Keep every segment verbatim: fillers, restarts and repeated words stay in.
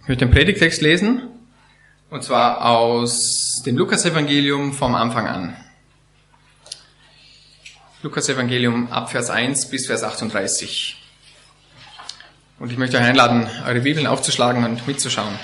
Ich möchte den Predigtext lesen, und zwar aus dem Lukas-Evangelium vom Anfang an. Lukas-Evangelium ab Vers eins bis Vers achtunddreißig. Und ich möchte euch einladen, eure Bibeln aufzuschlagen und mitzuschauen.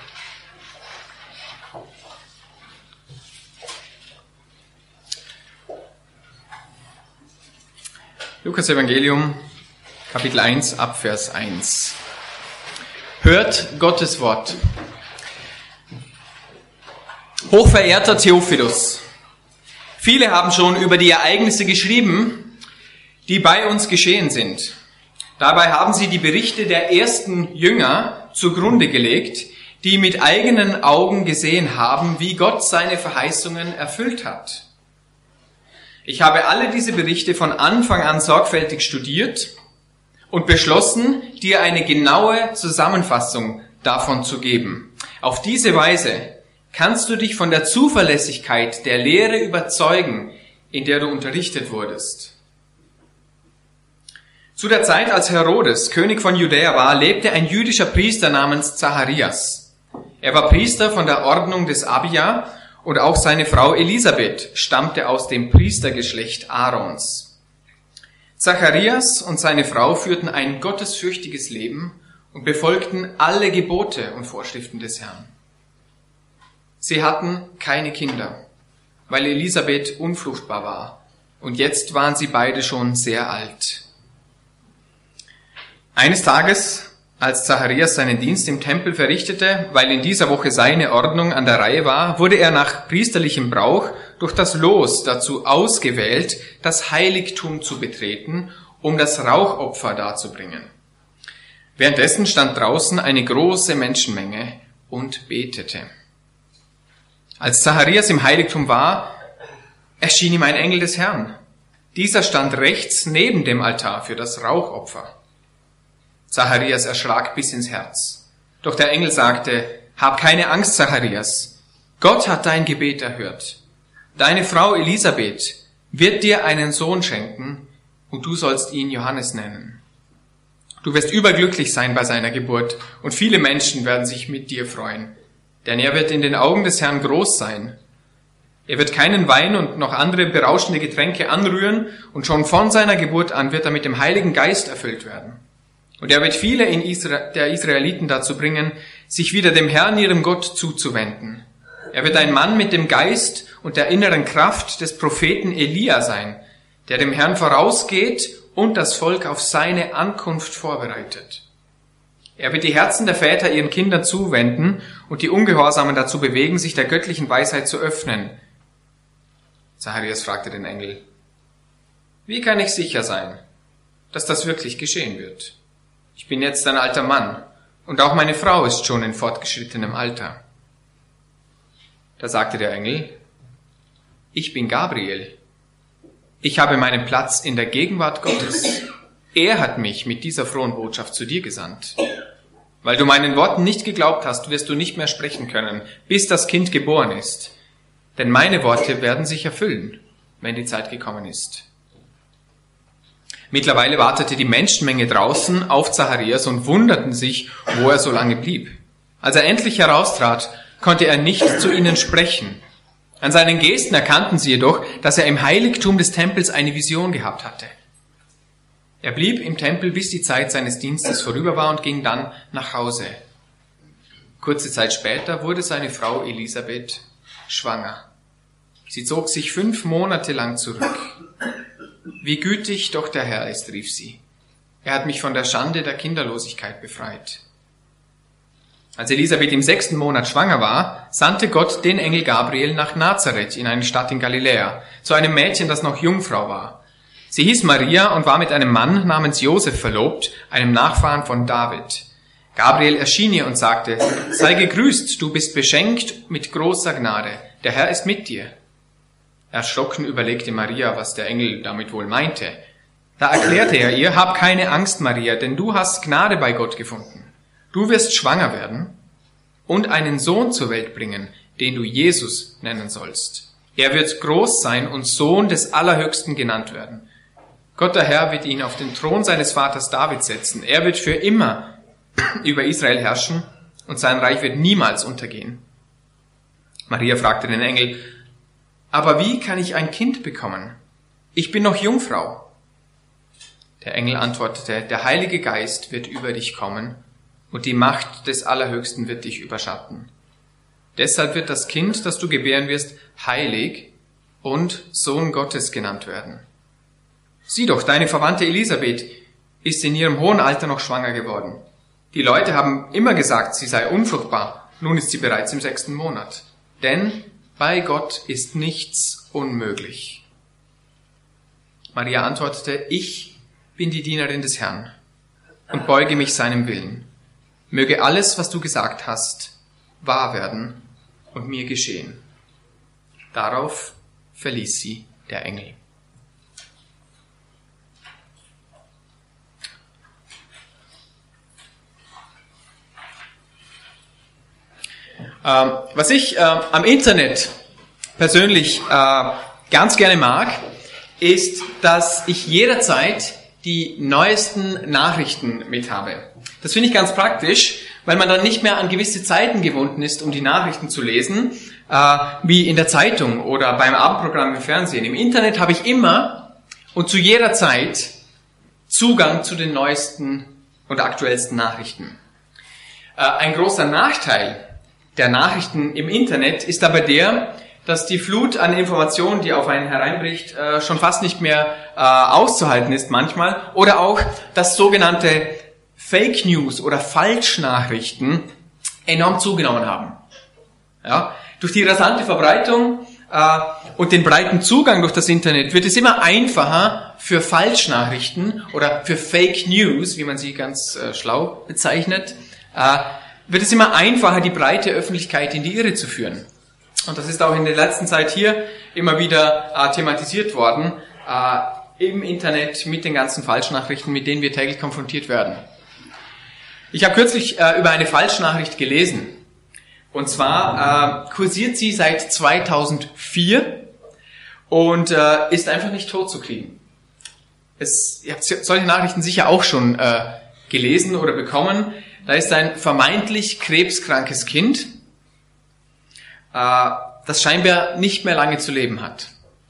Lukas-Evangelium, Kapitel eins, ab Vers eins. Hört Gottes Wort. Hochverehrter Theophilus, viele haben schon über die Ereignisse geschrieben, die bei uns geschehen sind. Dabei haben sie die Berichte der ersten Jünger zugrunde gelegt, die mit eigenen Augen gesehen haben, wie Gott seine Verheißungen erfüllt hat. Ich habe alle diese Berichte von Anfang an sorgfältig studiert und beschlossen, dir eine genaue Zusammenfassung davon zu geben. Auf diese Weise kannst du dich von der Zuverlässigkeit der Lehre überzeugen, in der du unterrichtet wurdest. Zu der Zeit, als Herodes König von Judäa war, lebte ein jüdischer Priester namens Zacharias. Er war Priester von der Ordnung des Abia und auch seine Frau Elisabeth stammte aus dem Priestergeschlecht Aarons. Zacharias und seine Frau führten ein gottesfürchtiges Leben und befolgten alle Gebote und Vorschriften des Herrn. Sie hatten keine Kinder, weil Elisabeth unfruchtbar war, und jetzt waren sie beide schon sehr alt. Eines Tages, als Zacharias seinen Dienst im Tempel verrichtete, weil in dieser Woche seine Ordnung an der Reihe war, wurde er nach priesterlichem Brauch durch das Los dazu ausgewählt, das Heiligtum zu betreten, um das Rauchopfer darzubringen. Währenddessen stand draußen eine große Menschenmenge und betete. Als Zacharias im Heiligtum war, erschien ihm ein Engel des Herrn. Dieser stand rechts neben dem Altar für das Rauchopfer. Zacharias erschrak bis ins Herz. Doch der Engel sagte, hab keine Angst, Zacharias. Gott hat dein Gebet erhört. Deine Frau Elisabeth wird dir einen Sohn schenken und du sollst ihn Johannes nennen. Du wirst überglücklich sein bei seiner Geburt und viele Menschen werden sich mit dir freuen, denn er wird in den Augen des Herrn groß sein. Er wird keinen Wein und noch andere berauschende Getränke anrühren und schon von seiner Geburt an wird er mit dem Heiligen Geist erfüllt werden. Und er wird viele in Isra- der Israeliten dazu bringen, sich wieder dem Herrn, ihrem Gott, zuzuwenden. Er wird ein Mann mit dem Geist und der inneren Kraft des Propheten Elia sein, der dem Herrn vorausgeht und das Volk auf seine Ankunft vorbereitet. Er wird die Herzen der Väter ihren Kindern zuwenden und die Ungehorsamen dazu bewegen, sich der göttlichen Weisheit zu öffnen. Zacharias fragte den Engel, wie kann ich sicher sein, dass das wirklich geschehen wird? Ich bin jetzt ein alter Mann und auch meine Frau ist schon in fortgeschrittenem Alter. Da sagte der Engel, ich bin Gabriel. Ich habe meinen Platz in der Gegenwart Gottes. Er hat mich mit dieser frohen Botschaft zu dir gesandt. Weil du meinen Worten nicht geglaubt hast, wirst du nicht mehr sprechen können, bis das Kind geboren ist. Denn meine Worte werden sich erfüllen, wenn die Zeit gekommen ist. Mittlerweile wartete die Menschenmenge draußen auf Zacharias und wunderten sich, wo er so lange blieb. Als er endlich heraustrat, konnte er nicht zu ihnen sprechen. An seinen Gesten erkannten sie jedoch, dass er im Heiligtum des Tempels eine Vision gehabt hatte. Er blieb im Tempel, bis die Zeit seines Dienstes vorüber war und ging dann nach Hause. Kurze Zeit später wurde seine Frau Elisabeth schwanger. Sie zog sich fünf Monate lang zurück. Wie gütig doch der Herr ist, rief sie. Er hat mich von der Schande der Kinderlosigkeit befreit. Als Elisabeth im sechsten Monat schwanger war, sandte Gott den Engel Gabriel nach Nazareth in eine Stadt in Galiläa, zu einem Mädchen, das noch Jungfrau war. Sie hieß Maria und war mit einem Mann namens Josef verlobt, einem Nachfahren von David. Gabriel erschien ihr und sagte, sei gegrüßt, du bist beschenkt mit großer Gnade, der Herr ist mit dir. Erschrocken überlegte Maria, was der Engel damit wohl meinte. Da erklärte er ihr, hab keine Angst, Maria, denn du hast Gnade bei Gott gefunden. Du wirst schwanger werden und einen Sohn zur Welt bringen, den du Jesus nennen sollst. Er wird groß sein und Sohn des Allerhöchsten genannt werden. Gott der Herr wird ihn auf den Thron seines Vaters David setzen. Er wird für immer über Israel herrschen und sein Reich wird niemals untergehen. Maria fragte den Engel, aber wie kann ich ein Kind bekommen? Ich bin noch Jungfrau. Der Engel antwortete, der Heilige Geist wird über dich kommen und die Macht des Allerhöchsten wird dich überschatten. Deshalb wird das Kind, das du gebären wirst, heilig und Sohn Gottes genannt werden. Sieh doch, deine Verwandte Elisabeth ist in ihrem hohen Alter noch schwanger geworden. Die Leute haben immer gesagt, sie sei unfruchtbar. Nun ist sie bereits im sechsten Monat. Denn bei Gott ist nichts unmöglich. Maria antwortete, ich bin die Dienerin des Herrn und beuge mich seinem Willen. Möge alles, was du gesagt hast, wahr werden und mir geschehen. Darauf verließ sie der Engel. Ähm, was ich äh, am Internet persönlich äh, ganz gerne mag, ist, dass ich jederzeit die neuesten Nachrichten mit habe. Das finde ich ganz praktisch, weil man dann nicht mehr an gewisse Zeiten gebunden ist, um die Nachrichten zu lesen, äh, wie in der Zeitung oder beim Abendprogramm im Fernsehen. Im Internet habe ich immer und zu jeder Zeit Zugang zu den neuesten und aktuellsten Nachrichten. Äh, ein großer Nachteil der Nachrichten im Internet ist aber der, dass die Flut an Informationen, die auf einen hereinbricht, äh, schon fast nicht mehr äh, auszuhalten ist manchmal. Oder auch, dass sogenannte Fake News oder Falschnachrichten enorm zugenommen haben. Ja, durch die rasante Verbreitung äh, und den breiten Zugang durch das Internet wird es immer einfacher für Falschnachrichten oder für Fake News, wie man sie ganz äh, schlau bezeichnet, äh, wird es immer einfacher, die breite Öffentlichkeit in die Irre zu führen. Und das ist auch in der letzten Zeit hier immer wieder äh, thematisiert worden, äh, im Internet mit den ganzen Falschnachrichten, mit denen wir täglich konfrontiert werden. Ich habe kürzlich äh, über eine Falschnachricht gelesen. Und zwar äh, kursiert sie seit zweitausendvier und äh, ist einfach nicht totzukriegen. Es, ihr habt solche Nachrichten sicher auch schon äh, gelesen oder bekommen. Da ist ein vermeintlich krebskrankes Kind, das scheinbar nicht mehr lange zu leben hat.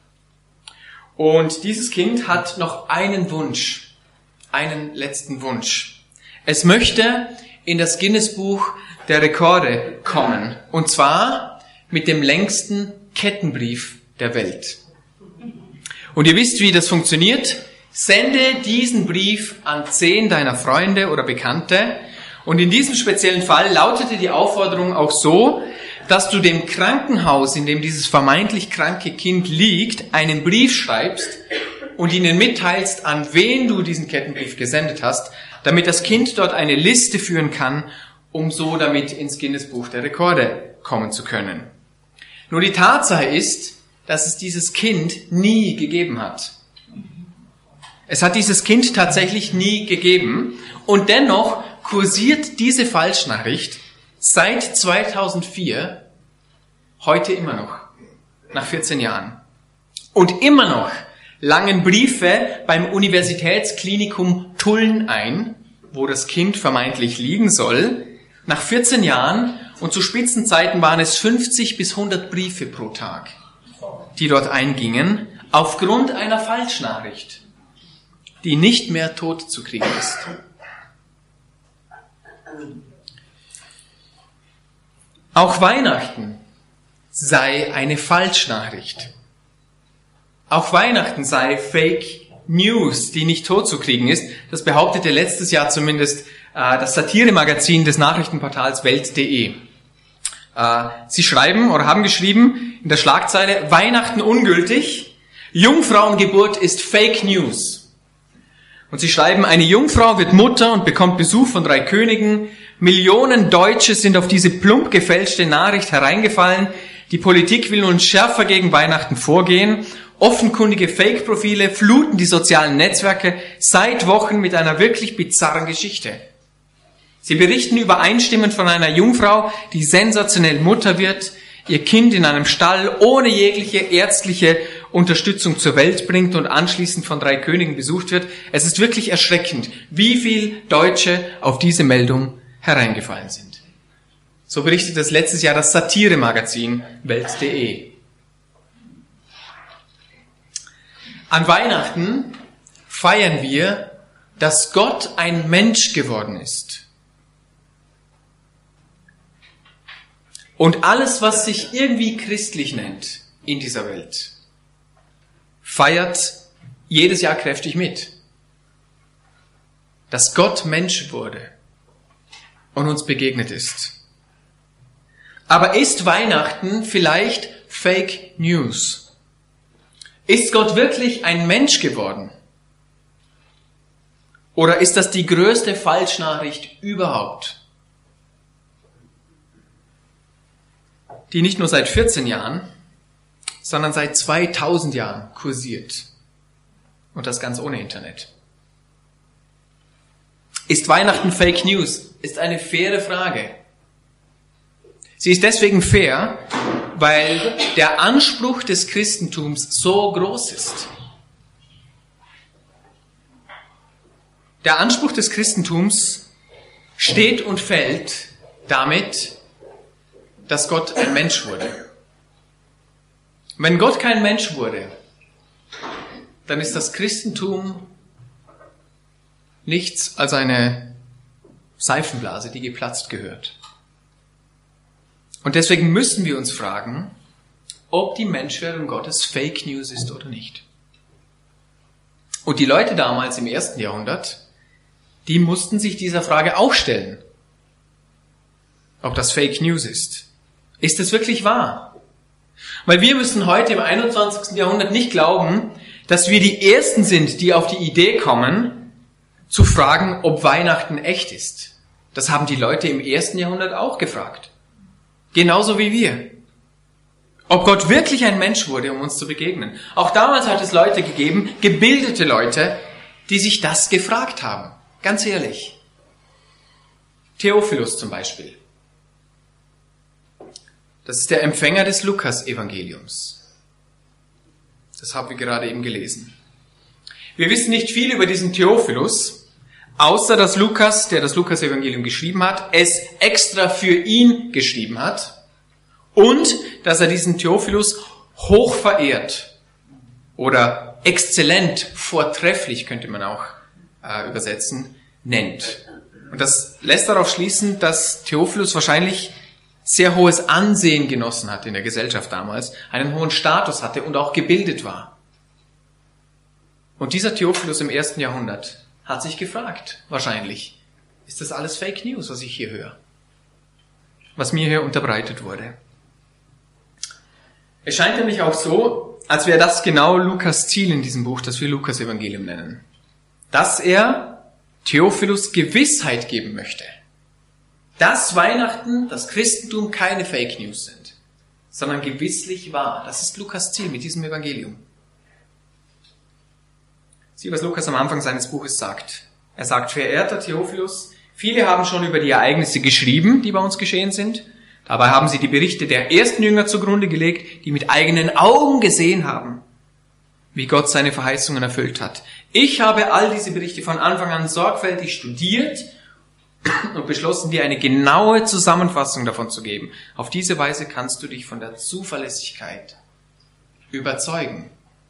Und dieses Kind hat noch einen Wunsch, einen letzten Wunsch. Es möchte in das Guinness-Buch der Rekorde kommen, und zwar mit dem längsten Kettenbrief der Welt. Und ihr wisst, wie das funktioniert. Sende diesen Brief an zehn deiner Freunde oder Bekannte. Und in diesem speziellen Fall lautete die Aufforderung auch so, dass du dem Krankenhaus, in dem dieses vermeintlich kranke Kind liegt, einen Brief schreibst und ihnen mitteilst, an wen du diesen Kettenbrief gesendet hast, damit das Kind dort eine Liste führen kann, um so damit ins Guinness-Buch der Rekorde kommen zu können. Nur die Tatsache ist, dass es dieses Kind nie gegeben hat. Es hat dieses Kind tatsächlich nie gegeben und dennoch kursiert diese Falschnachricht seit zweitausendvier heute immer noch, nach vierzehn Jahren. Und immer noch langen Briefe beim Universitätsklinikum Tulln ein, wo das Kind vermeintlich liegen soll, nach vierzehn Jahren, und zu Spitzenzeiten waren es fünfzig bis hundert Briefe pro Tag, die dort eingingen, aufgrund einer Falschnachricht, die nicht mehr tot zu kriegen ist. Auch Weihnachten sei eine Falschnachricht. Auch Weihnachten sei Fake News, die nicht totzukriegen ist. Das behauptete letztes Jahr zumindest äh, das Satiremagazin des Nachrichtenportals Welt punkt de. Äh, sie schreiben oder haben geschrieben in der Schlagzeile: Weihnachten ungültig, Jungfrauengeburt ist Fake News. Und sie schreiben, eine Jungfrau wird Mutter und bekommt Besuch von drei Königen. Millionen Deutsche sind auf diese plump gefälschte Nachricht hereingefallen. Die Politik will nun schärfer gegen Weihnachten vorgehen. Offenkundige Fake-Profile fluten die sozialen Netzwerke seit Wochen mit einer wirklich bizarren Geschichte. Sie berichten übereinstimmend von einer Jungfrau, die sensationell Mutter wird, ihr Kind in einem Stall ohne jegliche ärztliche Unterstützung zur Welt bringt und anschließend von drei Königen besucht wird. Es ist wirklich erschreckend, wie viel Deutsche auf diese Meldung hereingefallen sind. So berichtet es letztes Jahr das Satiremagazin Welt punkt de. An Weihnachten feiern wir, dass Gott ein Mensch geworden ist. Und alles, was sich irgendwie christlich nennt in dieser Welt, feiert jedes Jahr kräftig mit. Dass Gott Mensch wurde und uns begegnet ist. Aber ist Weihnachten vielleicht Fake News? Ist Gott wirklich ein Mensch geworden? Oder ist das die größte Falschnachricht überhaupt? Die nicht nur seit vierzehn Jahren, sondern seit zweitausend Jahren kursiert. Und das ganz ohne Internet. Ist Weihnachten Fake News? Ist eine faire Frage. Sie ist deswegen fair, weil der Anspruch des Christentums so groß ist. Der Anspruch des Christentums steht und fällt damit, dass Gott ein Mensch wurde. Wenn Gott kein Mensch wurde, dann ist das Christentum nichts als eine Seifenblase, die geplatzt gehört. Und deswegen müssen wir uns fragen, ob die Menschwerdung Gottes Fake News ist oder nicht. Und die Leute damals im ersten Jahrhundert, die mussten sich dieser Frage auch stellen, ob das Fake News ist. Ist es wirklich wahr? Weil wir müssen heute im einundzwanzigsten Jahrhundert nicht glauben, dass wir die Ersten sind, die auf die Idee kommen, zu fragen, ob Weihnachten echt ist. Das haben die Leute im ersten Jahrhundert auch gefragt. Genauso wie wir. Ob Gott wirklich ein Mensch wurde, um uns zu begegnen. Auch damals hat es Leute gegeben, gebildete Leute, die sich das gefragt haben. Ganz ehrlich. Theophilus zum Beispiel. Das ist der Empfänger des Lukas-Evangeliums. Das haben wir gerade eben gelesen. Wir wissen nicht viel über diesen Theophilus, außer dass Lukas, der das Lukas-Evangelium geschrieben hat, es extra für ihn geschrieben hat und dass er diesen Theophilus hoch verehrt oder exzellent, vortrefflich könnte man auch äh, übersetzen, nennt. Und das lässt darauf schließen, dass Theophilus wahrscheinlich sehr hohes Ansehen genossen hat in der Gesellschaft damals, einen hohen Status hatte und auch gebildet war. Und dieser Theophilus im ersten Jahrhundert hat sich gefragt, wahrscheinlich, ist das alles Fake News, was ich hier höre? Was mir hier unterbreitet wurde. Es scheint nämlich auch so, als wäre das genau Lukas Ziel in diesem Buch, das wir Lukas-Evangelium nennen. Dass er Theophilus Gewissheit geben möchte. Dass Weihnachten, das Christentum keine Fake News sind, sondern gewisslich wahr. Das ist Lukas Ziel mit diesem Evangelium. Sieh, was Lukas am Anfang seines Buches sagt. Er sagt, verehrter Theophilus, viele haben schon über die Ereignisse geschrieben, die bei uns geschehen sind. Dabei haben sie die Berichte der ersten Jünger zugrunde gelegt, die mit eigenen Augen gesehen haben, wie Gott seine Verheißungen erfüllt hat. Ich habe all diese Berichte von Anfang an sorgfältig studiert und beschlossen, dir eine genaue Zusammenfassung davon zu geben. Auf diese Weise kannst du dich von der Zuverlässigkeit überzeugen.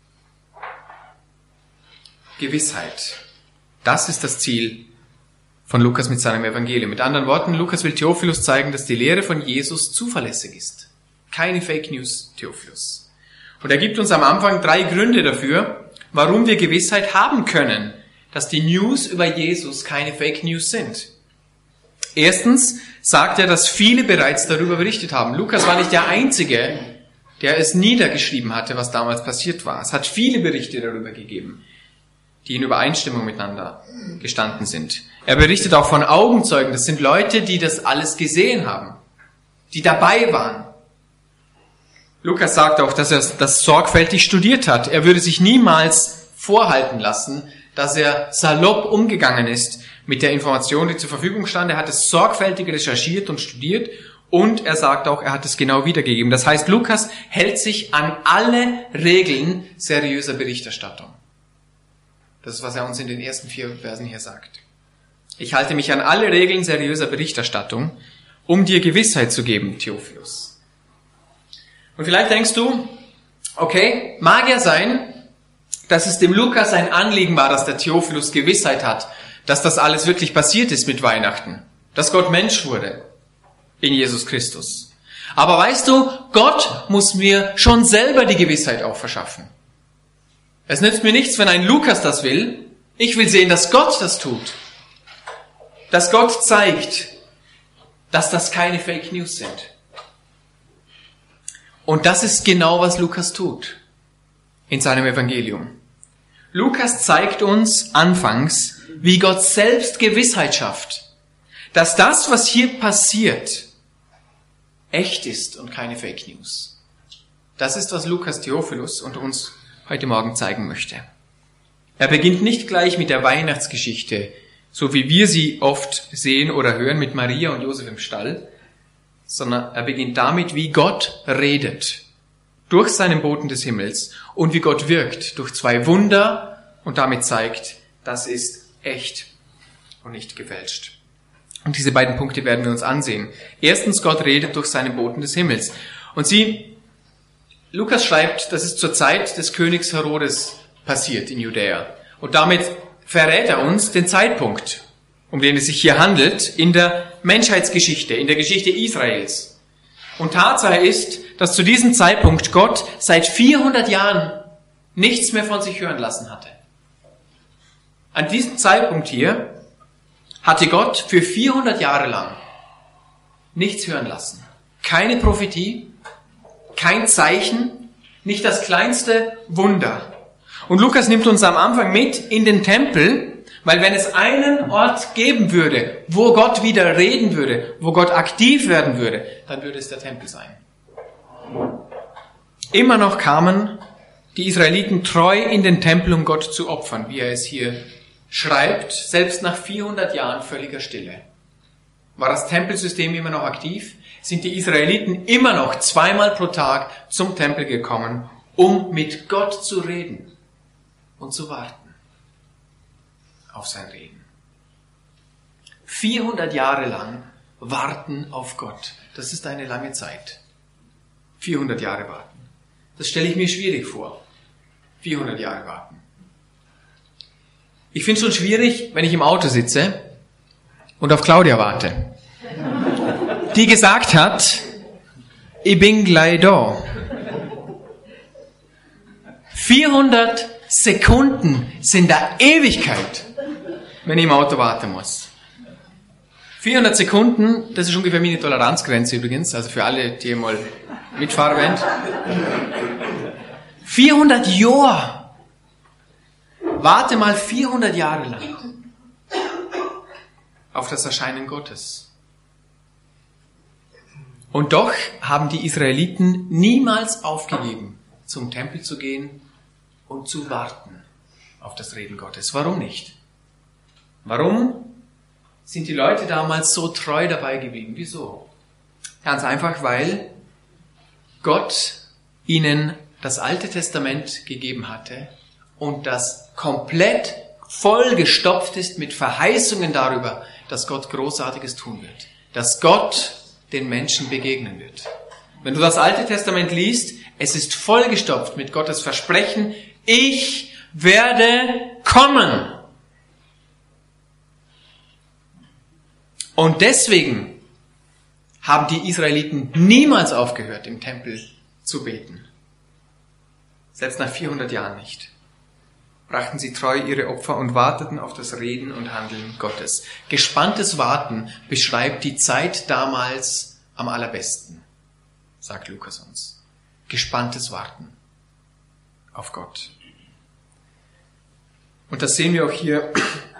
Gewissheit. Das ist das Ziel von Lukas mit seinem Evangelium. Mit anderen Worten, Lukas will Theophilus zeigen, dass die Lehre von Jesus zuverlässig ist. Keine Fake News, Theophilus. Und er gibt uns am Anfang drei Gründe dafür, warum wir Gewissheit haben können, dass die News über Jesus keine Fake News sind. Erstens sagt er, dass viele bereits darüber berichtet haben. Lukas war nicht der Einzige, der es niedergeschrieben hatte, was damals passiert war. Es hat viele Berichte darüber gegeben, die in Übereinstimmung miteinander gestanden sind. Er berichtet auch von Augenzeugen. Das sind Leute, die das alles gesehen haben, die dabei waren. Lukas sagt auch, dass er das sorgfältig studiert hat. Er würde sich niemals vorhalten lassen, dass er salopp umgegangen ist mit der Information, die zur Verfügung stand. Er hat es sorgfältig recherchiert und studiert und er sagt auch, er hat es genau wiedergegeben. Das heißt, Lukas hält sich an alle Regeln seriöser Berichterstattung. Das ist, was er uns in den ersten vier Versen hier sagt. Ich halte mich an alle Regeln seriöser Berichterstattung um dir Gewissheit zu geben, Theophilus. Und vielleicht denkst du, okay, mag ja sein, dass es dem Lukas ein Anliegen war, dass der Theophilus Gewissheit hat, dass das alles wirklich passiert ist mit Weihnachten, dass Gott Mensch wurde in Jesus Christus. Aber weißt du, Gott muss mir schon selber die Gewissheit auch verschaffen. Es nützt mir nichts, wenn ein Lukas das will. Ich will sehen, dass Gott das tut. Dass Gott zeigt, dass das keine Fake News sind. Und das ist genau, was Lukas tut in seinem Evangelium. Lukas zeigt uns anfangs, wie Gott selbst Gewissheit schafft, dass das, was hier passiert, echt ist und keine Fake News. Das ist, was Lukas Theophilus und uns heute Morgen zeigen möchte. Er beginnt nicht gleich mit der Weihnachtsgeschichte, so wie wir sie oft sehen oder hören mit Maria und Josef im Stall, sondern er beginnt damit, wie Gott redet durch seinen Boten des Himmels und wie Gott wirkt durch zwei Wunder und damit zeigt, das ist echt und nicht gefälscht. Und diese beiden Punkte werden wir uns ansehen. Erstens, Gott redet durch seinen Boten des Himmels. Und sie, Lukas schreibt, das ist zur Zeit des Königs Herodes passiert in Judäa. Und damit verrät er uns den Zeitpunkt, um den es sich hier handelt, in der Menschheitsgeschichte, in der Geschichte Israels. Und Tatsache ist, dass zu diesem Zeitpunkt Gott seit vierhundert Jahren nichts mehr von sich hören lassen hatte. An diesem Zeitpunkt hier hatte Gott für vierhundert Jahre lang nichts hören lassen. Keine Prophetie, kein Zeichen, nicht das kleinste Wunder. Und Lukas nimmt uns am Anfang mit in den Tempel, weil wenn es einen Ort geben würde, wo Gott wieder reden würde, wo Gott aktiv werden würde, dann würde es der Tempel sein. Immer noch kamen die Israeliten treu in den Tempel, um Gott zu opfern, wie er es hier schreibt, selbst nach vierhundert Jahren völliger Stille. War das Tempelsystem immer noch aktiv? Sind die Israeliten immer noch zweimal pro Tag zum Tempel gekommen, um mit Gott zu reden und zu warten auf sein Reden. vierhundert Jahre lang warten auf Gott. Das ist eine lange Zeit. vierhundert Jahre warten. Das stelle ich mir schwierig vor. vierhundert Jahre warten. Ich finde es schon schwierig, wenn ich im Auto sitze und auf Claudia warte, die gesagt hat, ich bin gleich da. vierhundert Sekunden sind da Ewigkeit, wenn ich im Auto warten muss. vierhundert Sekunden, das ist ungefähr meine Toleranzgrenze übrigens, also für alle, die mal mitfahren wollen. vierhundert Jahre. Warte mal vierhundert Jahre lang auf das Erscheinen Gottes. Und doch haben die Israeliten niemals aufgegeben, zum Tempel zu gehen und zu warten auf das Reden Gottes. Warum nicht? Warum sind die Leute damals so treu dabei geblieben? Wieso? Ganz einfach, weil Gott ihnen das Alte Testament gegeben hatte und das komplett vollgestopft ist mit Verheißungen darüber, dass Gott Großartiges tun wird. Dass Gott den Menschen begegnen wird. Wenn du das Alte Testament liest, es ist vollgestopft mit Gottes Versprechen, ich werde kommen. Und deswegen haben die Israeliten niemals aufgehört, im Tempel zu beten. Selbst nach vierhundert Jahren nicht. Brachten sie treu ihre Opfer und warteten auf das Reden und Handeln Gottes. Gespanntes Warten beschreibt die Zeit damals am allerbesten, sagt Lukas uns. Gespanntes Warten auf Gott. Und das sehen wir auch hier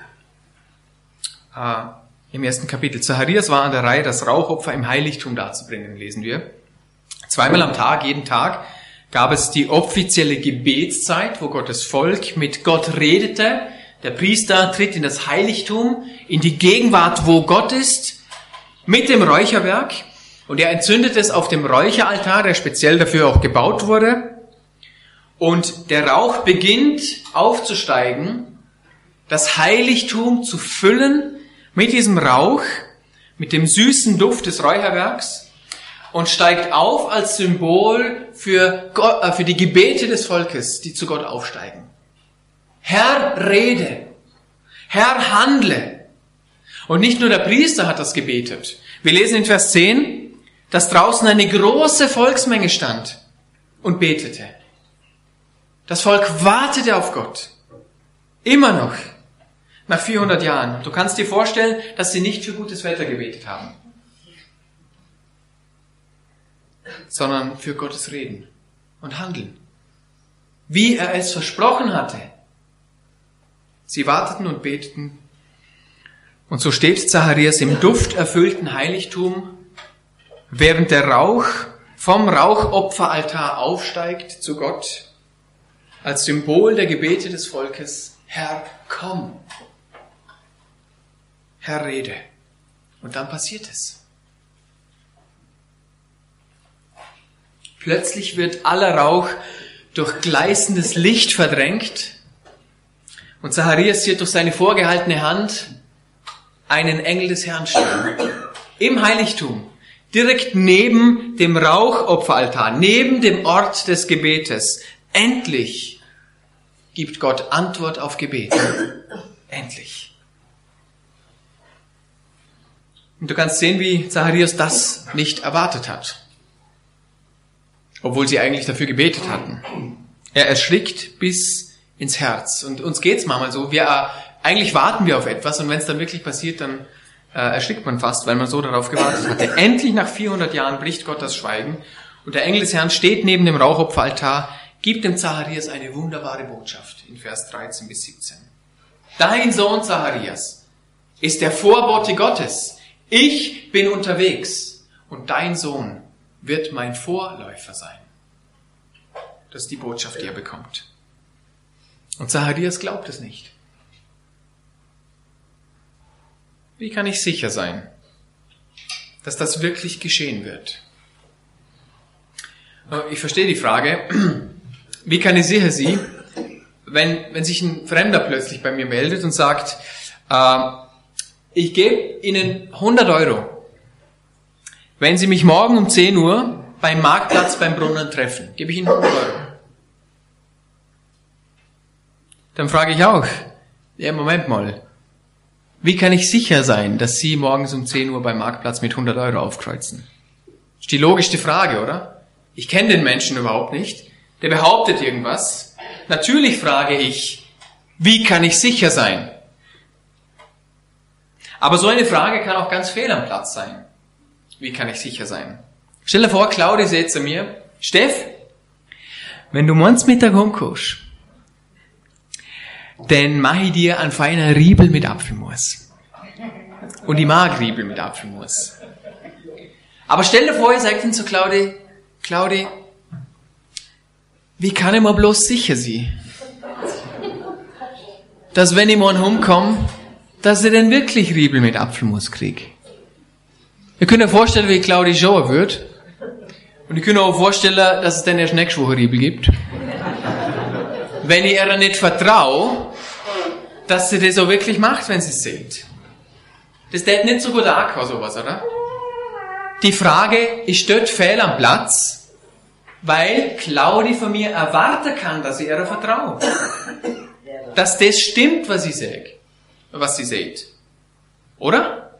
äh, im ersten Kapitel. Zacharias war an der Reihe, das Rauchopfer im Heiligtum darzubringen, lesen wir. Zweimal am Tag, jeden Tag, gab es die offizielle Gebetszeit, wo Gottes Volk mit Gott redete. Der Priester tritt in das Heiligtum, in die Gegenwart, wo Gott ist, mit dem Räucherwerk. Und er entzündet es auf dem Räucheraltar, der speziell dafür auch gebaut wurde. Und der Rauch beginnt aufzusteigen, das Heiligtum zu füllen mit diesem Rauch. mit dem süßen Duft des Räucherwerks und steigt auf als Symbol für, Gott, äh, für die Gebete des Volkes, die zu Gott aufsteigen. Herr, rede. Herr, handle. Und nicht nur der Priester hat das gebetet. Wir lesen in Vers zehn, dass draußen eine große Volksmenge stand und betete. Das Volk wartete auf Gott. Immer noch. Nach vierhundert Jahren. Du kannst dir vorstellen, dass sie nicht für gutes Wetter gebetet haben, sondern für Gottes Reden und Handeln. Wie er es versprochen hatte. Sie warteten und beteten. Und so steht Zacharias im dufterfüllten Heiligtum, während der Rauch vom Rauchopferaltar aufsteigt zu Gott, als Symbol der Gebete des Volkes, Herr, komm. Herr, rede. Und dann passiert es. Plötzlich wird aller Rauch durch gleißendes Licht verdrängt und Zacharias sieht durch seine vorgehaltene Hand einen Engel des Herrn stehen. Im Heiligtum, direkt neben dem Rauchopferaltar, neben dem Ort des Gebetes. Endlich gibt Gott Antwort auf Gebet. Endlich. Und du kannst sehen, wie Zacharias das nicht erwartet hat. Obwohl sie eigentlich dafür gebetet hatten. Er erschrickt bis ins Herz. Und uns geht's manchmal so, wir, äh, eigentlich warten wir auf etwas und wenn es dann wirklich passiert, dann äh, erschrickt man fast, weil man so darauf gewartet hatte. Endlich nach vierhundert Jahren bricht Gott das Schweigen und der Engel des Herrn steht neben dem Rauchopferaltar, gibt dem Zacharias eine wunderbare Botschaft in Vers dreizehn bis siebzehn. Dein Sohn Zacharias ist der Vorbote Gottes. Ich bin unterwegs und dein Sohn wird mein Vorläufer sein. Das ist die Botschaft, die er bekommt. Und Zacharias glaubt es nicht. Wie kann ich sicher sein, dass das wirklich geschehen wird? Ich verstehe die Frage. Wie kann ich sicher sein, wenn, wenn sich ein Fremder plötzlich bei mir meldet und sagt, äh, ich gebe Ihnen hundert Euro, wenn Sie mich morgen um zehn Uhr beim Marktplatz beim Brunnen treffen, gebe ich Ihnen hundert Euro. Dann frage ich auch, ja, Moment mal, wie kann ich sicher sein, dass Sie morgens um zehn Uhr beim Marktplatz mit hundert Euro aufkreuzen? Das ist die logischste Frage, oder? Ich kenne den Menschen überhaupt nicht. Der behauptet irgendwas. Natürlich frage ich, wie kann ich sicher sein? Aber so eine Frage kann auch ganz fehl am Platz sein. Wie kann ich sicher sein? Stell dir vor, Claudi sagt zu mir, Steff, wenn du morgens Mittag heimkommst, dann mache ich dir einen feinen Riebel mit Apfelmus. Und ich mag Riebel mit Apfelmus. Aber stell dir vor, ich sage dann zu Claudi, Claudi, wie kann ich mir bloß sicher sein, dass wenn ich morgen heimkomme, dass ich denn wirklich Riebel mit Apfelmus kriege? Ihr könnt euch vorstellen, wie Claudi schauen wird. Und ihr könnt euch auch vorstellen, dass es dann erst nächste Woche Riebel gibt. Wenn ich ihr nicht vertraue, dass sie das auch wirklich macht, wenn sie es sieht. Das ist nicht so gut angekommen, sowas, oder? Die Frage ist dort fehl am Platz, weil Claudi von mir erwarten kann, dass ich ihr vertraue. Dass das stimmt, was ich sage, was sie sieht. Oder?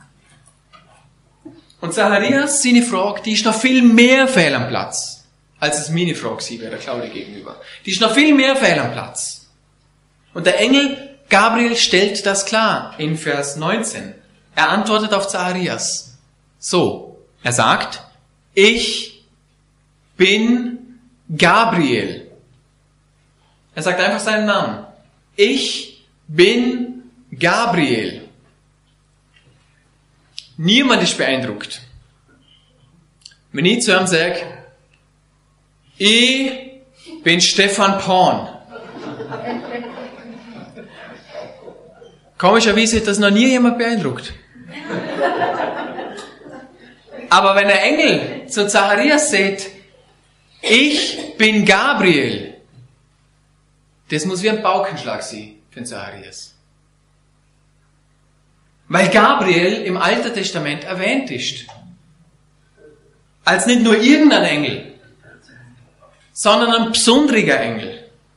Und Zacharias, seine Frage, die ist noch viel mehr fehl am Platz, als es meine Frage sie wäre, Claudi gegenüber. Die ist noch viel mehr fehl am Platz. Und der Engel Gabriel stellt das klar in Vers neunzehn. Er antwortet auf Zacharias. So, er sagt, ich bin Gabriel. Er sagt einfach seinen Namen. Ich bin Gabriel. Niemand ist beeindruckt. Wenn ich zu ihm sage, ich bin Stefan Porn. Komischerweise hat das noch nie jemand beeindruckt. Aber wenn der Engel zu Zacharias sagt, ich bin Gabriel, das muss wie ein Paukenschlag sein für den Zacharias. Weil Gabriel im Alten Testament erwähnt ist. Als nicht nur irgendein Engel, sondern ein besonderer Engel.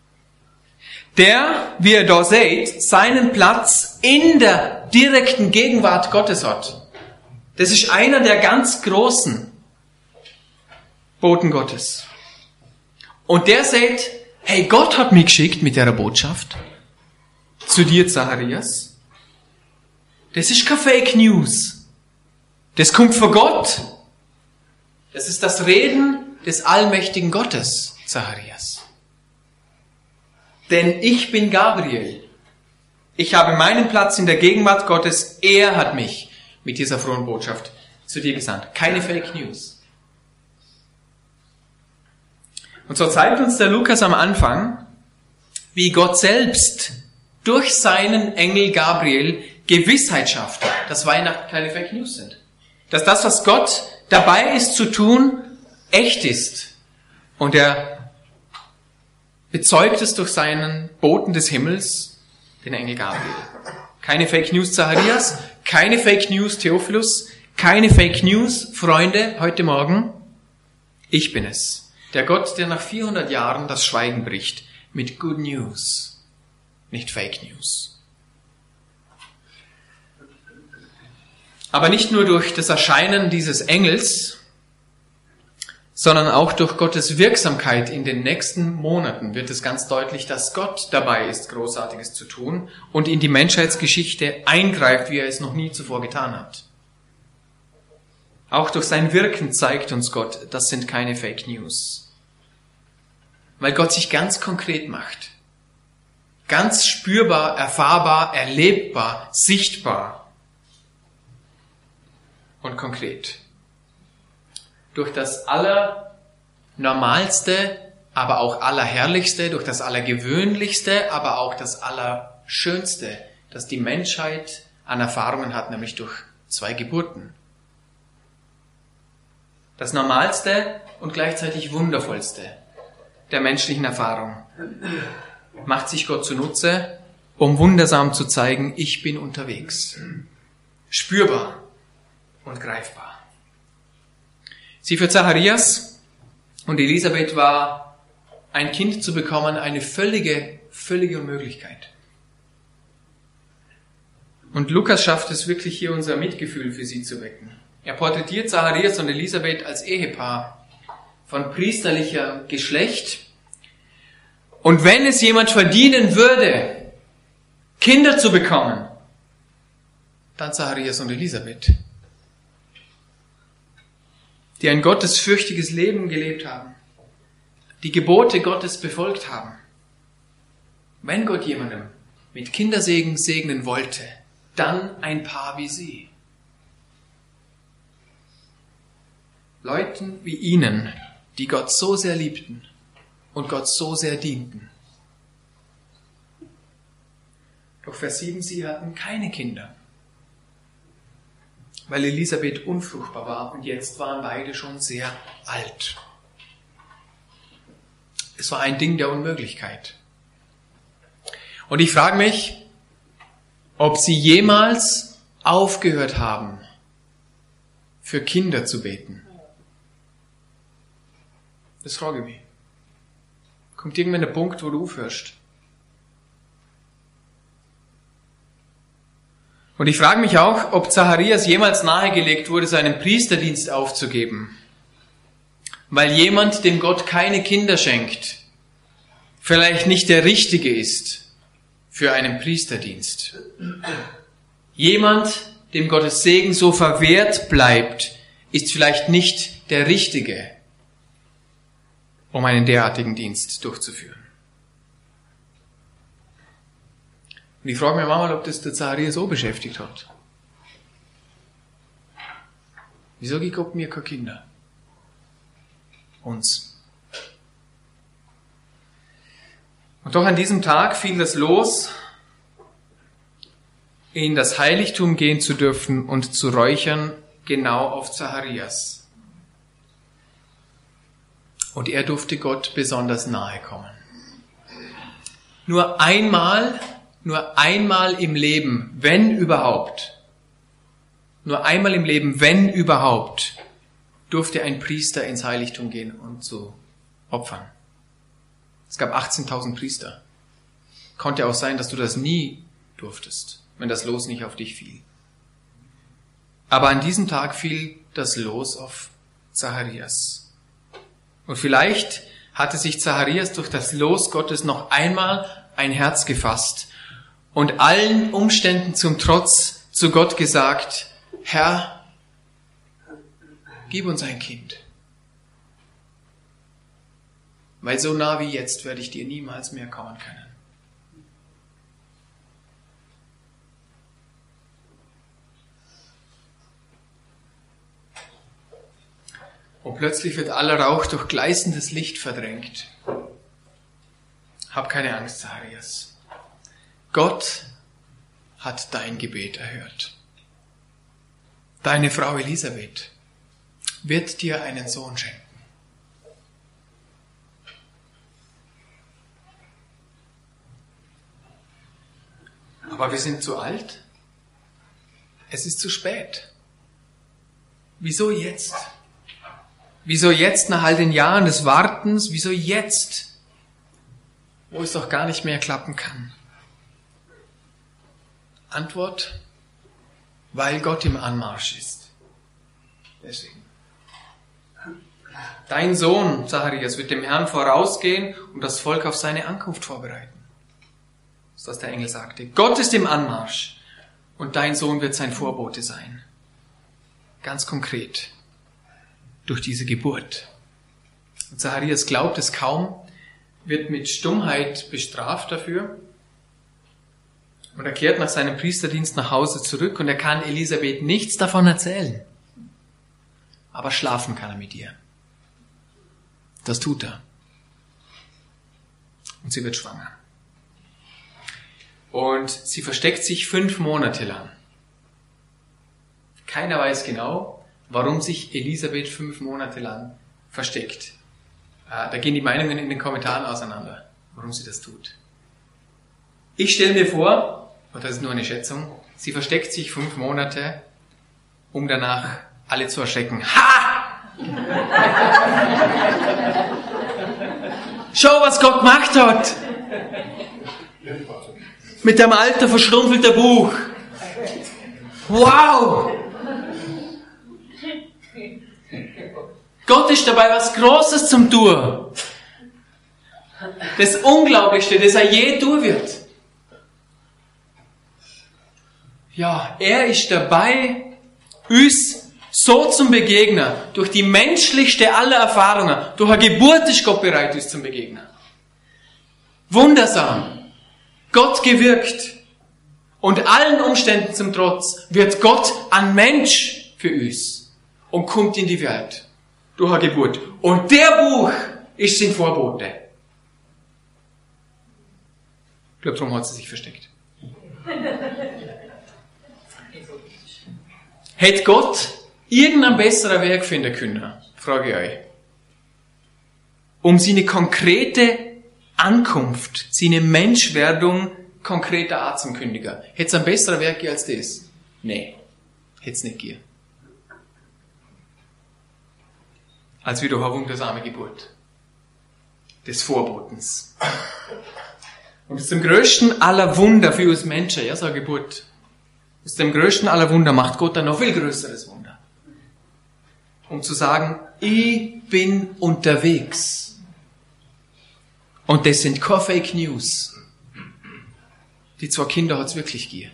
Der, wie ihr da seht, seinen Platz in der direkten Gegenwart Gottes hat. Das ist einer der ganz großen Boten Gottes. Und der sagt, hey, Gott hat mich geschickt mit der Botschaft zu dir, Zacharias. Das ist keine Fake News. Das kommt von Gott. Das ist das Reden des allmächtigen Gottes, Zacharias. Denn ich bin Gabriel. Ich habe meinen Platz in der Gegenwart Gottes. Er hat mich mit dieser frohen Botschaft zu dir gesandt. Keine Fake News. Und so zeigt uns der Lukas am Anfang, wie Gott selbst durch seinen Engel Gabriel Gewissheit schafft, dass Weihnachten keine Fake News sind. Dass das, was Gott dabei ist zu tun, echt ist. Und er bezeugt es durch seinen Boten des Himmels, den Engel Gabriel. Keine Fake News, Zacharias, keine Fake News, Theophilus, keine Fake News, Freunde, heute Morgen. Ich bin es, der Gott, der nach vierhundert Jahren das Schweigen bricht, mit Good News, nicht Fake News. Aber nicht nur durch das Erscheinen dieses Engels, sondern auch durch Gottes Wirksamkeit in den nächsten Monaten wird es ganz deutlich, dass Gott dabei ist, Großartiges zu tun und in die Menschheitsgeschichte eingreift, wie er es noch nie zuvor getan hat. Auch durch sein Wirken zeigt uns Gott, das sind keine Fake News. Weil Gott sich ganz konkret macht. Ganz spürbar, erfahrbar, erlebbar, sichtbar und konkret. Durch das Allernormalste, aber auch Allerherrlichste, durch das Allergewöhnlichste, aber auch das Allerschönste, das die Menschheit an Erfahrungen hat, nämlich durch zwei Geburten. Das Normalste und gleichzeitig Wundervollste der menschlichen Erfahrung macht sich Gott zunutze, um wundersam zu zeigen, ich bin unterwegs. Spürbar und greifbar. Sie für Zacharias und Elisabeth war ein Kind zu bekommen eine völlige, völlige Unmöglichkeit. Und Lukas schafft es wirklich hier, unser Mitgefühl für sie zu wecken. Er porträtiert Zacharias und Elisabeth als Ehepaar von priesterlicher Geschlecht. Und wenn es jemand verdienen würde, Kinder zu bekommen, dann Zacharias und Elisabeth, die ein gottesfürchtiges Leben gelebt haben, die Gebote Gottes befolgt haben. Wenn Gott jemandem mit Kindersegen segnen wollte, dann ein Paar wie sie. Leuten wie ihnen, die Gott so sehr liebten und Gott so sehr dienten. Doch Vers sieben, sie hatten keine Kinder, weil Elisabeth unfruchtbar war und jetzt waren beide schon sehr alt. Es war ein Ding der Unmöglichkeit. Und ich frage mich, ob sie jemals aufgehört haben, für Kinder zu beten. Das frage ich mich. Kommt irgendwann der Punkt, wo du aufhörst? Und ich frage mich auch, ob Zacharias jemals nahegelegt wurde, seinen Priesterdienst aufzugeben. Weil jemand, dem Gott keine Kinder schenkt, vielleicht nicht der Richtige ist für einen Priesterdienst. Jemand, dem Gottes Segen so verwehrt bleibt, ist vielleicht nicht der Richtige, um einen derartigen Dienst durchzuführen. Und ich frage mich manchmal, ob das der Zacharias so beschäftigt hat. Wieso gibt Gott mir keine Kinder? Uns. Und doch an diesem Tag fiel das Los, in das Heiligtum gehen zu dürfen und zu räuchern, genau auf Zacharias. Und er durfte Gott besonders nahe kommen. Nur einmal, nur einmal im Leben, wenn überhaupt, Nur einmal im Leben, wenn überhaupt, durfte ein Priester ins Heiligtum gehen und zu opfern. Es gab achtzehntausend Priester. Konnte auch sein, dass du das nie durftest, wenn das Los nicht auf dich fiel. Aber an diesem Tag fiel das Los auf Zacharias. Und vielleicht hatte sich Zacharias durch das Los Gottes noch einmal ein Herz gefasst und allen Umständen zum Trotz zu Gott gesagt, Herr, gib uns ein Kind. Weil so nah wie jetzt werde ich dir niemals mehr kommen können. Und plötzlich wird aller Rauch durch gleißendes Licht verdrängt. Hab keine Angst, Zacharias. Gott hat dein Gebet erhört. Deine Frau Elisabeth wird dir einen Sohn schenken. Aber wir sind zu alt. Es ist zu spät. Wieso jetzt? Wieso jetzt nach all den Jahren des Wartens? Wieso jetzt, wo es doch gar nicht mehr klappen kann? Antwort, weil Gott im Anmarsch ist. Deswegen. Dein Sohn, Zacharias, wird dem Herrn vorausgehen und das Volk auf seine Ankunft vorbereiten. Das ist, was der Engel sagte. Gott ist im Anmarsch und dein Sohn wird sein Vorbote sein. Ganz konkret. Durch diese Geburt. Und Zacharias glaubt es kaum, wird mit Stummheit bestraft dafür. Und er kehrt nach seinem Priesterdienst nach Hause zurück und er kann Elisabeth nichts davon erzählen. Aber schlafen kann er mit ihr. Das tut er. Und sie wird schwanger. Und sie versteckt sich fünf Monate lang. Keiner weiß genau, warum sich Elisabeth fünf Monate lang versteckt. Da gehen die Meinungen in den Kommentaren auseinander, warum sie das tut. Ich stelle mir vor, und das ist nur eine Schätzung, sie versteckt sich fünf Monate, um danach alle zu erschrecken. Ha! Schau, was Gott gemacht hat! Mit dem alten, verschrumpelten Buch. Wow! Gott ist dabei, was Großes zum tun. Das Unglaublichste, das er je tun wird. Ja, er ist dabei, uns so zum Begegnen. Durch die menschlichste aller Erfahrungen. Durch eine Geburt ist Gott bereit, uns zum Begegnen. Wundersam. Gott gewirkt. Und allen Umständen zum Trotz wird Gott ein Mensch für uns. Und kommt in die Welt. Durch eine Geburt. Und der Buch ist sein Vorbote. Ich glaube, darum hat sie sich versteckt. Hätte Gott irgendeinen besseren Weg finden können, frage ich euch, um seine konkrete Ankunft, seine Menschwerdung konkreter Art zu kündigen? Hätte es einen besseren Weg gegeben als das? Nein, hätte es nicht gegeben. Als wieder eine wundersame Geburt des Vorbotens. Und zum größten aller Wunder für uns Menschen, ja, so eine Geburt, aus dem größten aller Wunder macht Gott ein noch viel größeres Wunder. Um zu sagen, ich bin unterwegs. Und das sind keine Fake News. Die zwei Kinder hat es wirklich gegeben.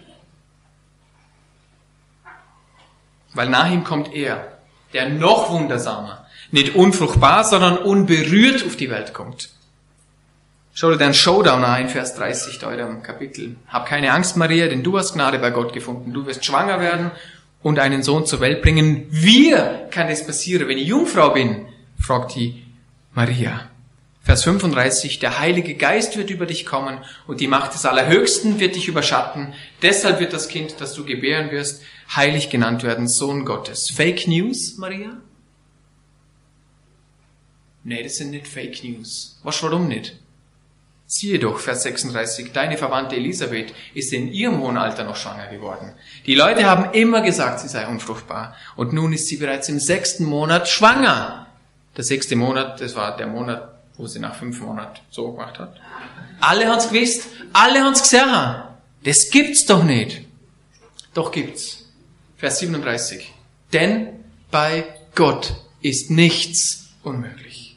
Weil nach ihm kommt er, der noch wundersamer, nicht unfruchtbar, sondern unberührt auf die Welt kommt. Schau dir den Showdown an, Vers dreißig da in dem Kapitel. Hab keine Angst, Maria, denn du hast Gnade bei Gott gefunden. Du wirst schwanger werden und einen Sohn zur Welt bringen. Wie kann das passieren, wenn ich Jungfrau bin? Fragt die Maria. Vers fünfunddreißig, der Heilige Geist wird über dich kommen und die Macht des Allerhöchsten wird dich überschatten. Deshalb wird das Kind, das du gebären wirst, heilig genannt werden, Sohn Gottes. Fake News, Maria? Nee, das sind nicht Fake News. Was, warum nicht? Siehe doch, Vers sechsunddreißig, deine Verwandte Elisabeth ist in ihrem hohen Alter noch schwanger geworden. Die Leute haben immer gesagt, sie sei unfruchtbar. Und nun ist sie bereits im sechsten Monat schwanger. Der sechste Monat, das war der Monat, wo sie nach fünf Monaten so gemacht hat. Alle haben's gewusst, alle haben's gesehen. Das gibt's doch nicht. Doch gibt's. Vers siebenunddreißig. Denn bei Gott ist nichts unmöglich.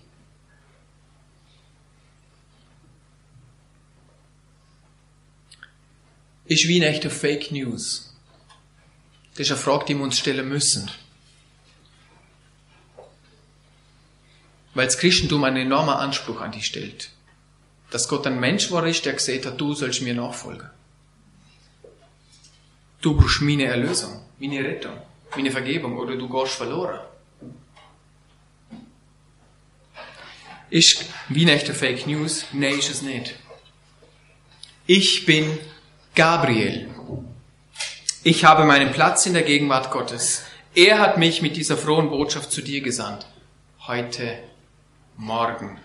Ist wie eine echte Fake News. Das ist eine Frage, die wir uns stellen müssen. Weil das Christentum einen enormen Anspruch an dich stellt. Dass Gott ein Mensch war, ist, der gesagt hat, du sollst mir nachfolgen. Du brauchst meine Erlösung, meine Rettung, meine Vergebung oder du gehst verloren. Ist wie eine echte Fake News? Nein, ist es nicht. Ich bin Gabriel. Ich habe meinen Platz in der Gegenwart Gottes. Er hat mich mit dieser frohen Botschaft zu dir gesandt. Heute, morgen.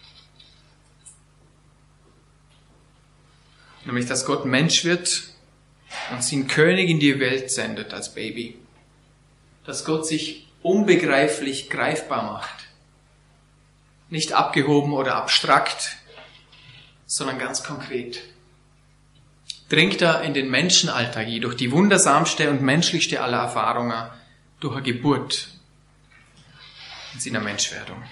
Nämlich, dass Gott Mensch wird und seinen König in die Welt sendet als Baby. Dass Gott sich unbegreiflich greifbar macht. Nicht abgehoben oder abstrakt, sondern ganz konkret. Dringt er in den Menschenalltag durch die wundersamste und menschlichste aller Erfahrungen, durch eine Geburt in seiner Menschwerdung.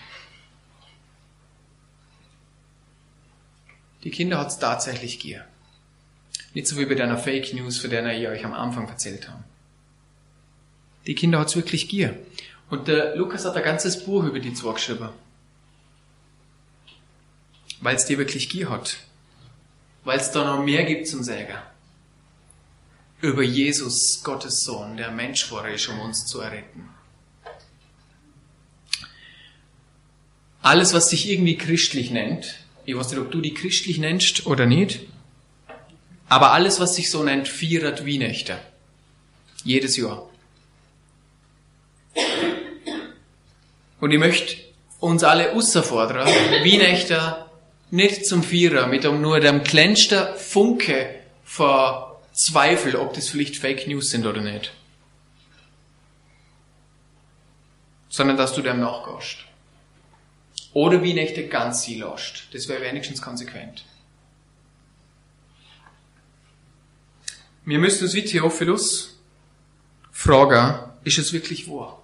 Die Kinder hat es tatsächlich gier. Nicht so wie bei deiner Fake News, von der ich euch am Anfang erzählt habe. Die Kinder hat es wirklich gier. Und der Lukas hat ein ganzes Buch über die zwei geschrieben. Weil es die wirklich gier hat. Weil es da noch mehr gibt zum Sagen. Über Jesus, Gottes Sohn, der Mensch war, ist, um uns zu erretten. Alles, was sich irgendwie christlich nennt, ich weiß nicht, ob du die christlich nennst oder nicht, aber alles, was sich so nennt, feiert Weihnachten. Jedes Jahr. Und ich möchte uns alle herausfordern, Weihnachten nicht zum Vierer, mit um nur dem kleinsten Funke von Zweifel, ob das vielleicht Fake News sind oder nicht. Sondern, dass du dem nachgehst. Oder wie nicht ganz sie lässt. Das wäre wenigstens konsequent. Wir müssen uns wie Theophilus fragen, ist es wirklich wahr?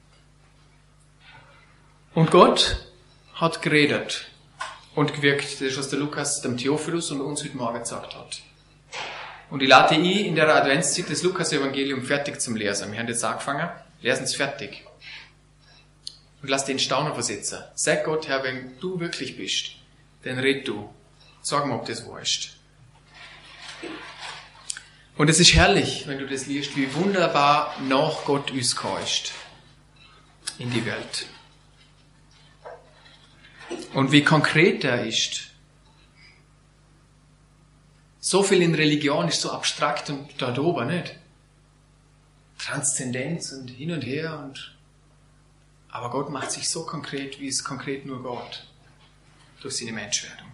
Und Gott hat geredet und gewirkt. Das ist, was der Lukas dem Theophilus und uns heute Morgen gesagt hat. Und ich lade ein, in der Adventszeit das Lukas-Evangelium fertig zum Lesen. Wir haben jetzt angefangen, lesen es fertig. Und lass den Staunen versetzen. Sag Gott, Herr, wenn du wirklich bist, dann red du. Sag mir, ob das wahr ist. Und es ist herrlich, wenn du das liest, wie wunderbar nach Gott uns ist in die Welt. Und wie konkret er ist. So viel in Religion ist so abstrakt und da oben nicht. Transzendenz und hin und her und aber Gott macht sich so konkret, wie es konkret nur Gott durch seine Menschwerdung.